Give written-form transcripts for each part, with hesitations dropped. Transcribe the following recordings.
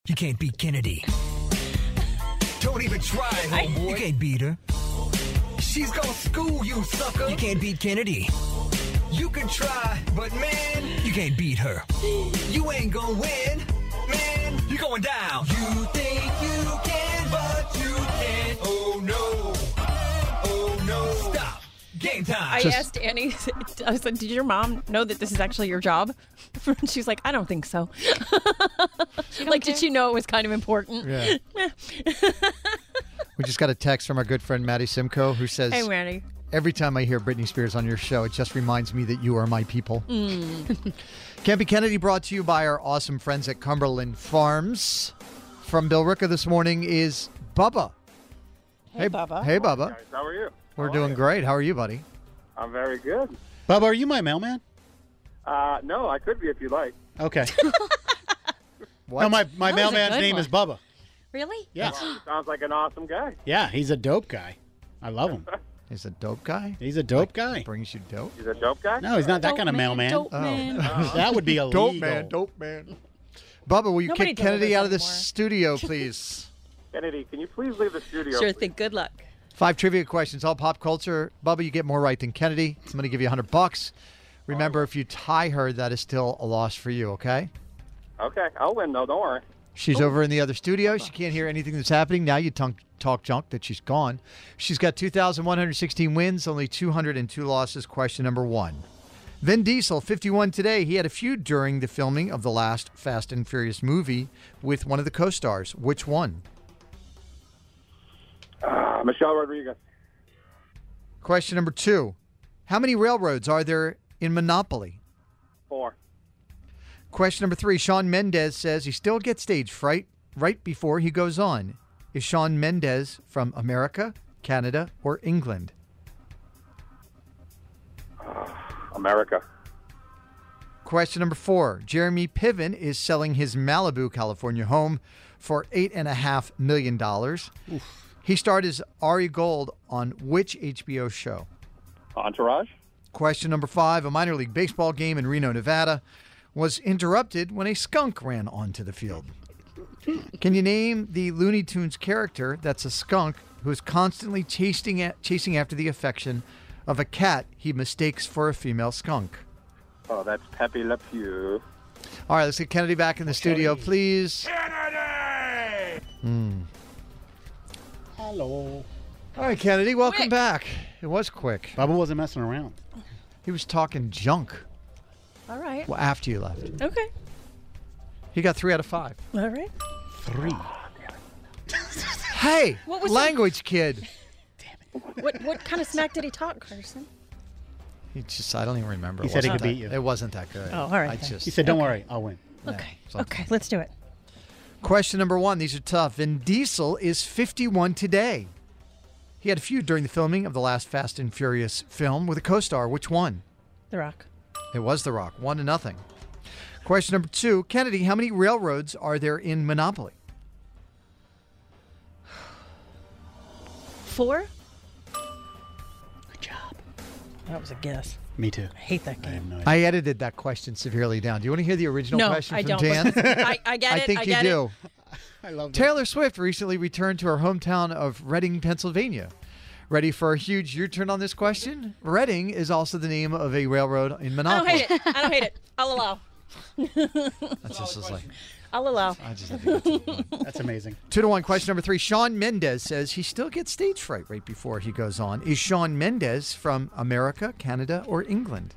You can't beat Kennedy. Don't even try, homeboy. You can't beat her. She's gonna school you, sucker. You can't beat Kennedy. You can try, but man, you can't beat her. You ain't gonna win, man. You're going down. You think you can, but you can't. Oh no. Oh no. Stop. Game time. I asked Annie, I was like, did your mom know that this is actually your job? She's like, I don't think so. Like, did she know it was kind of important? Yeah. We just got a text from our good friend Maddie Simcoe who says, Hey, Maddie. every time I hear Britney Spears on your show, it just reminds me that you are my people. Can't Be Kennedy brought to you by our awesome friends at Cumberland Farms. From Bill Ricka this morning is Bubba. Hey, Bubba. Hey, Bubba. Guys, how are you? We're doing great. How are you, buddy? I'm very good. Bubba, are you my mailman? No, I could be if you like. Okay. What? No, my was a mailman's good name one. is Bubba. Really? Yeah. Well, sounds like an awesome guy. Yeah, he's a dope guy. I love him. He's a dope guy? He's a dope guy. Brings you dope? He's a dope guy? No, he's not that Dope kind of man, mailman. Dope man. That would be illegal. Dope man. Bubba, will you Nobody kick Kennedy delivers out of the anymore. studio, please? Kennedy, can you please leave the studio? Sure please? thing. Good luck. 5 trivia questions, all pop culture. Bubba, you get more right than Kennedy. I'm going to give you $100. Remember, if you tie her, that is still a loss for you, okay? Okay, I'll win though, don't worry. She's over in the other studio. She can't hear anything that's happening. Now you talk junk that she's gone. She's got 2,116 wins, only 202 losses. Question number 1. Vin Diesel, 51 today. He had a feud during the filming of the last Fast and Furious movie with one of the co-stars. Which one? Michelle Rodriguez. Question number 2. How many railroads are there in Monopoly? 4. Question number 3. Shawn Mendes says he still gets stage fright right before he goes on. Is Shawn Mendes from America, Canada, or England? America. Question number 4. Jeremy Piven is selling his Malibu, California home for $8.5 million. He starred as Ari Gold on which HBO show? Entourage. Question number 5. A minor league baseball game in Reno, Nevada was interrupted when a skunk ran onto the field. Can you name the Looney Tunes character that's a skunk who is constantly chasing after the affection of a cat he mistakes for a female skunk? Oh, that's Pepe Le Pew. All right, let's get Kennedy back in the studio, please. Kennedy! Hello. All right, Kennedy, welcome Quick. back. It was quick. Bubba wasn't messing around. He was talking junk All right. after you left. Okay. He got 3 out of 5. All right. 3. Hey, What was language kid. What kind of snack did he talk, Carson? I don't even remember. He It said he wasn't could beat you. It wasn't that good. Oh, all right I then. just, He said, don't worry, I'll win. Okay. something. Okay, let's do it. Question number 1. These are tough. Vin Diesel is 51 today. He had a feud during the filming of the last Fast and Furious film with a co-star. Which one? The Rock. It was The Rock. 1-0. Question number 2. Kennedy, how many railroads are there in Monopoly? 4? Good job. That was a guess. Me too. I hate that I have game. no idea. I edited that question severely down. Do you want to hear the original No, question I from don't. Dan? but I get it. I think I you get do. I love that. Taylor Swift recently returned to her hometown of Reading, Pennsylvania. Ready for a huge U-turn on this question? Reading is also the name of a railroad in I don't Monopoly. hate it. I don't hate it. I'll allow. That's just was like, I'll allow. I just have to get to That's amazing. 2-1. Question number 3. Shawn Mendes says he still gets stage fright right before he goes on. Is Shawn Mendes from America, Canada, or England?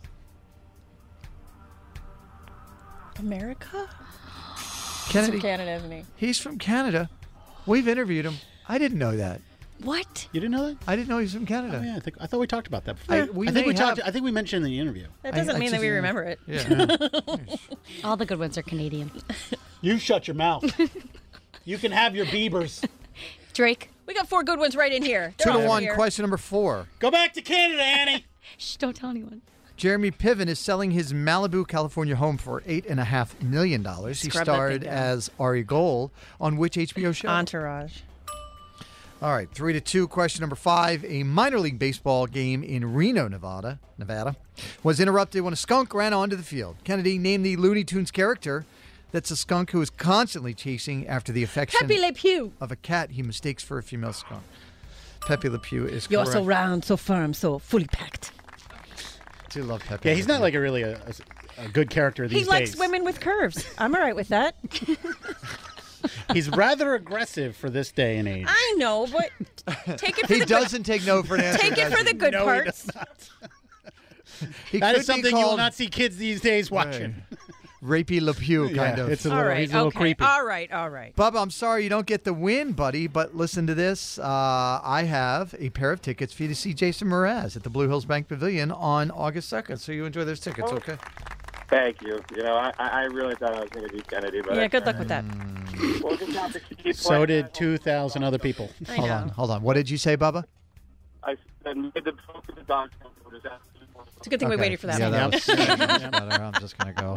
America? Kennedy. From Canada, isn't he? He's from Canada. We've interviewed him. I didn't know that. What? You didn't know that? I didn't know he was from Canada. Oh, yeah, I thought we talked about that before. I- I, we think may we talked. have. I think we mentioned in the interview. That doesn't I mean that just- we remember it. Yeah. All the good ones are Canadian. You shut your mouth. You can have your Biebers. Drake, We got 4 good ones right in here. They're all from 2-1. here. Question number 4. Go back to Canada, Annie. shh, don't tell anyone. Jeremy Piven is selling his Malibu, California home for $8.5 million. He Scrub that starred thing down. as Ari Gold on which HBO show? Entourage. All right, 3-2. Question number 5. A minor league baseball game in Reno, Nevada, was interrupted when a skunk ran onto the field. Kennedy, named the Looney Tunes character That's a skunk who is constantly chasing after the affection Pepe Le Pew. of a cat he mistakes for a female skunk. Pepe Le Pew is You're correct. so round, so firm, so fully packed. I do love Pepe. Yeah, Le he's not Pew. like a good character these He days. likes women with curves. I'm all right with that. He's rather aggressive for this day and age. I know, but take it for He the doesn't take no for an answer. good. Take it does for the he? good No, he parts. does not. He That could is something be you will called not see kids these days watching. Rapey Le Pew, kind of. It's a All little, right, he's a little okay. creepy. All right, all right. Bubba, I'm sorry you don't get the win, buddy, but listen to this. I have a pair of tickets for you to see Jason Mraz at the Blue Hills Bank Pavilion on August 2nd. So you enjoy those tickets, okay? Thank you. You know, I really thought I was going to beat Kennedy, but Yeah, good luck with that. Well, good job to keep So playing did that. 2,000 other people. I Hold know. on, hold on. What did you say, Bubba? I said made the phone to the doctor. It's a good thing we Okay. waited for that. Yeah, one. that was better. I'm just going to go.